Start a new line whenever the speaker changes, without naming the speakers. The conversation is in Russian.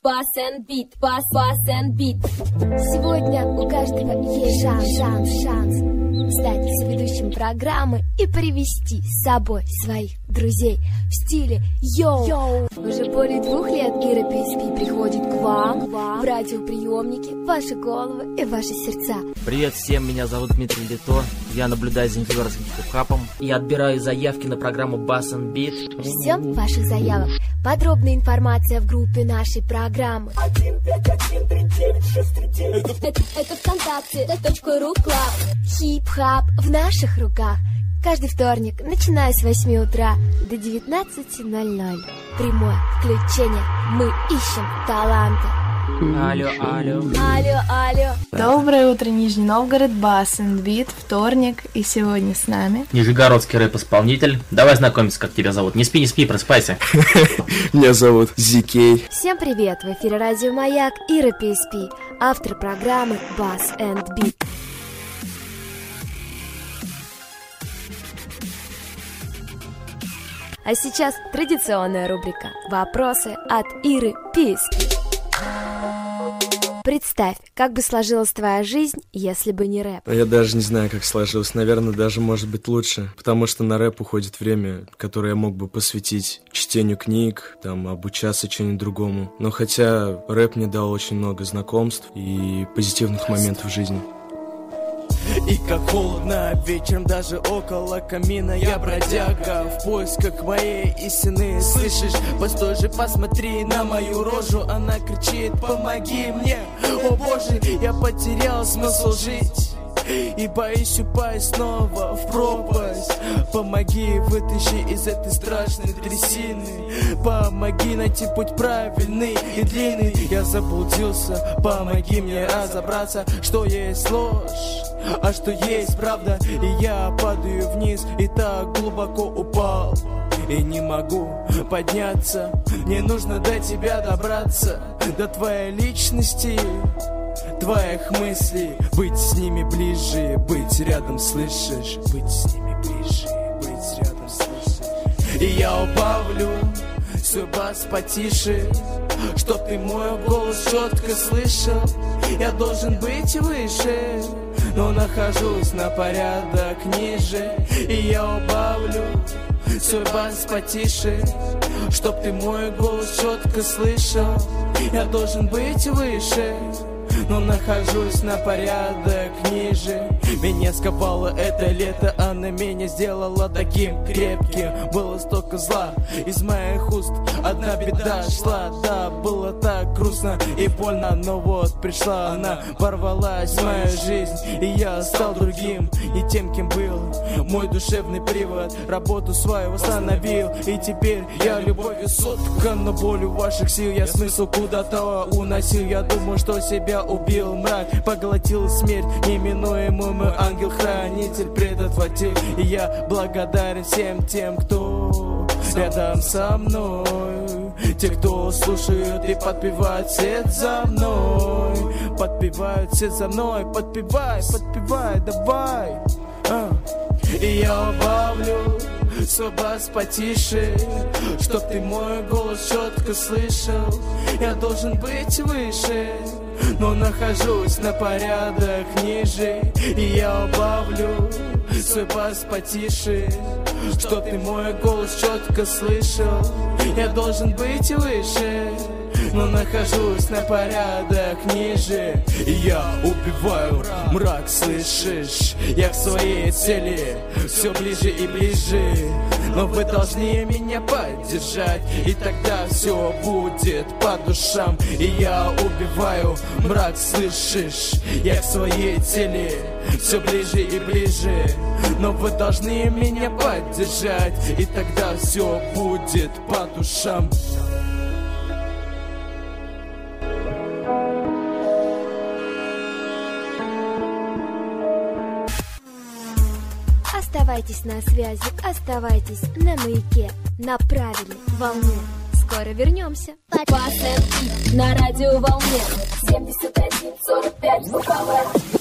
Bass and Beat, Bass and Beat. Сегодня у каждого есть шанс стать соведущим программы и привести с собой своих друзей в стиле йоу. Уже более 2 лет Ира PSP приходит к вам в радиоприемники, в ваши головы и ваши сердца.
Привет всем, меня зовут Дмитрий Лито. Я наблюдаю за нефигарским хип-хапом и отбираю заявки на программу Bass and Beat.
Ждем ваших заявок. Подробная информация в группе нашей программы. 155939639. Это ВКонтакте, .ру клаб. Хип-хап в наших руках. Каждый вторник, начиная с 8 утра до 19:00. Прямое включение. Мы ищем таланты. Алло.
Доброе утро, Нижний Новгород, Bass and Beat, вторник, и сегодня с нами
Нижегородский рэп-исполнитель. Давай знакомиться, как тебя зовут. Не спи, просыпайся.
Меня зовут Зикей.
Всем привет, в эфире Радио Маяк, Ира PSP, автор программы Bass and Beat. А сейчас традиционная рубрика «Вопросы от Иры PSP». Представь, как бы сложилась твоя жизнь, если бы не рэп.
Я даже не знаю, как сложилось. Наверное, даже может быть лучше. Потому что на рэп уходит время, которое я мог бы посвятить чтению книг, обучаться чему-нибудь другому. Но хотя рэп мне дал очень много знакомств и позитивных моментов в жизни.
И как холодно вечером даже около камина. Я бродяга в поисках моей истины. Слышишь? Постой же, посмотри на мою рожу. Она кричит: помоги мне. О боже, я потерял смысл жить и боюсь упасть снова в пропасть. Помоги, вытащи из этой страшной трясины. Помоги найти путь правильный и длинный. Я заблудился, помоги мне разобраться, что есть ложь, а что есть правда. И я падаю вниз и так глубоко упал, и не могу подняться. Мне нужно до тебя добраться, до твоей личности, твоих мыслей. Быть с ними ближе, быть рядом, слышишь? Быть с ними ближе, быть рядом, слышишь? И я убавлю свой бас потише, чтоб ты мой голос четко слышал. Я должен быть выше, но нахожусь на порядок ниже. И я убавлю свой бас потише, чтоб ты мой голос четко слышал. Я должен быть выше, но нахожусь на порядок ниже. Меня сковало это лето, она меня сделала таким крепким. Было столько зла из моих уст, одна беда шла. Да, было так грустно и больно, но вот пришла она, ворвалась в мою жизнь, и я стал другим, не тем, кем был. Мой душевный привод работу свою восстановил, и теперь я любовью соткан, но болью ваших сил я смысл куда-то уносил. Я думал, что себя убил, мрак поглотил смерть неминуемую, мой ангел-хранитель предотвратил. И я благодарен всем тем, кто рядом со мной, те, кто слушают и подпевают вслед за мной. Подпевают вслед за мной, подпевай, давай. И я убавлю свой бас потише, чтоб ты мой голос четко слышал. Я должен быть выше, но нахожусь на порядок ниже. И я убавлю свой бас потише, чтоб ты мой голос четко слышал. Я должен быть выше, но нахожусь на порядок ниже. И я убиваю мрак, слышишь? Я к своей цели все ближе и ближе, но вы должны меня поддержать, и тогда все будет по душам. И я убиваю мрак, слышишь? Я к своей цели все ближе и ближе, но вы должны меня поддержать, и тогда все будет по душам.
Оставайтесь на связи, оставайтесь на маяке, на правильной волне. Скоро вернемся. Bass and Beat на радиоволне 71,45 ВКВ.